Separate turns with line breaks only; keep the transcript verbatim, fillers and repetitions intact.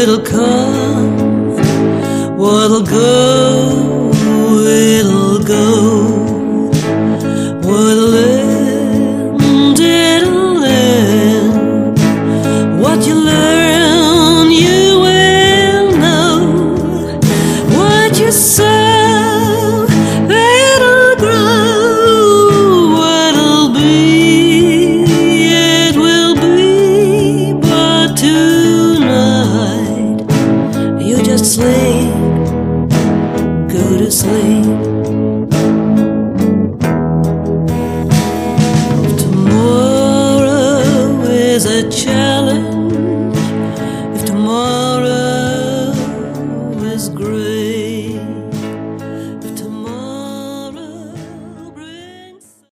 it'll come, what'll go, it'll go. What'll end, it'll end. What you learn, you will know. What you sow, it'll grow. What'll be, it will be. But tonight, you just sleep, go to sleep.